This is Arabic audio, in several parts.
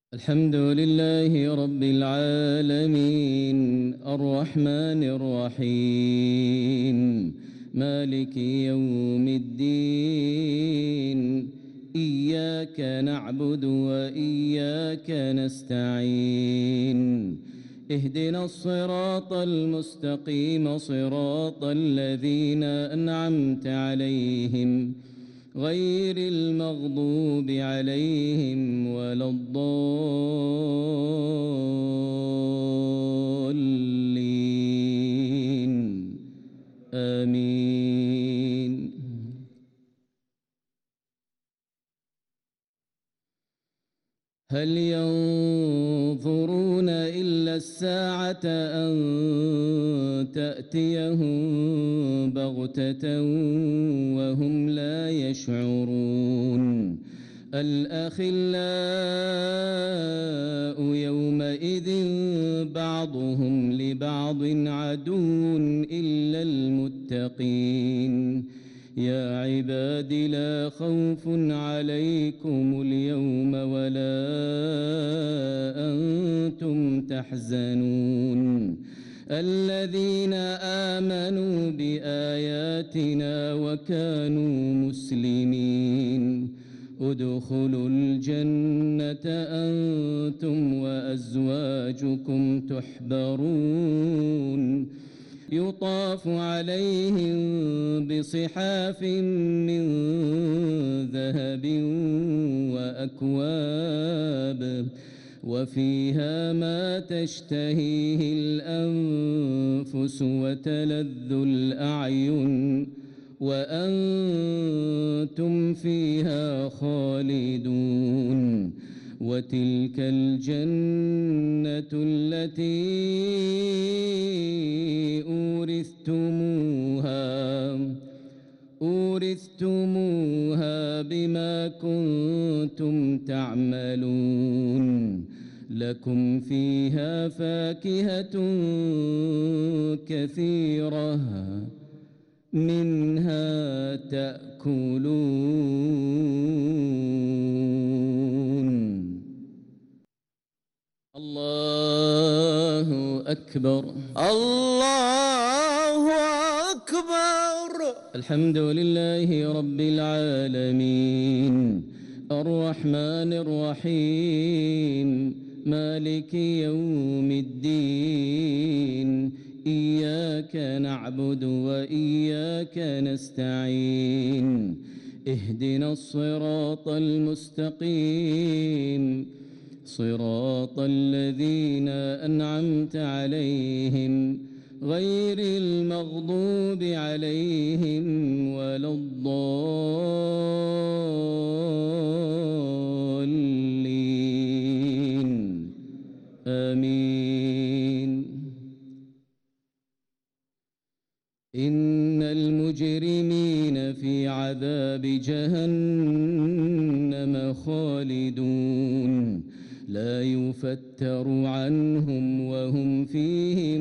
الحمد لله رب العالمين الرحمن الرحيم مالك يوم الدين إياك نعبد وإياك نستعين اهدنا الصراط المستقيم صراط الذين أنعمت عليهم غير المغضوب عليهم ولا الضالين آمين. هل ينظرون إلا الساعة أن تأتيهم بغتة وهم لا يشعرون الأخلاء يومئذ بعضهم لبعض عدو إلا المتقين يا عباد لا خوف عليكم اليوم ولا أنتم تحزنون الذين آمنوا بآياتنا وكانوا مسلمين ادخلوا الجنة أنتم وأزواجكم تحبرون يطاف عليهم بصحاف من ذهب وأكواب وفيها ما تشتهيه الأنفس وتلذ الأعين وأنتم فيها خالدون وتلك الجنة التي أورثتموها بما كنتم تعملون لكم فيها فاكهة كثيرة منها تأكلون. الله أكبر الله أكبر. الحمد لله رب العالمين الرحمن الرحيم مالك يوم الدين إياك نعبد وإياك نستعين اهدنا الصراط المستقيم صراط الذين أنعمت عليهم غير المغضوب عليهم ولا الضالين آمين. إن المجرمين في عذاب جهنم خالدون لا يفتر عنهم وهم فيه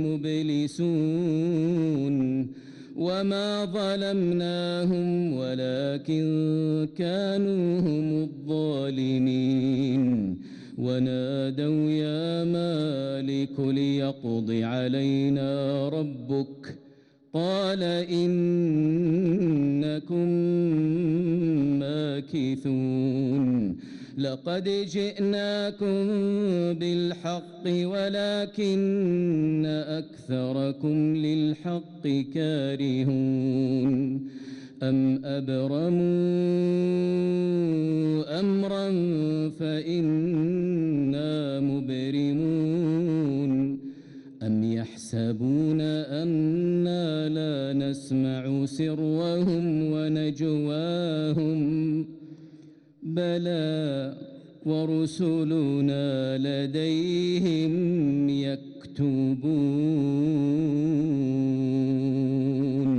مبلسون وما ظلمناهم ولكن كانوا هم الظالمين ونادوا يا مالك ليقض علينا ربك قال إنكم ماكثون لقد جئناكم بالحق ولكن أكثركم للحق كارهون أم أبرموا أمرا فإنا مبرمون أم يحسبون أنا لا نسمع سرهم ونجواهم بلى ورسلنا لديهم يكتبون.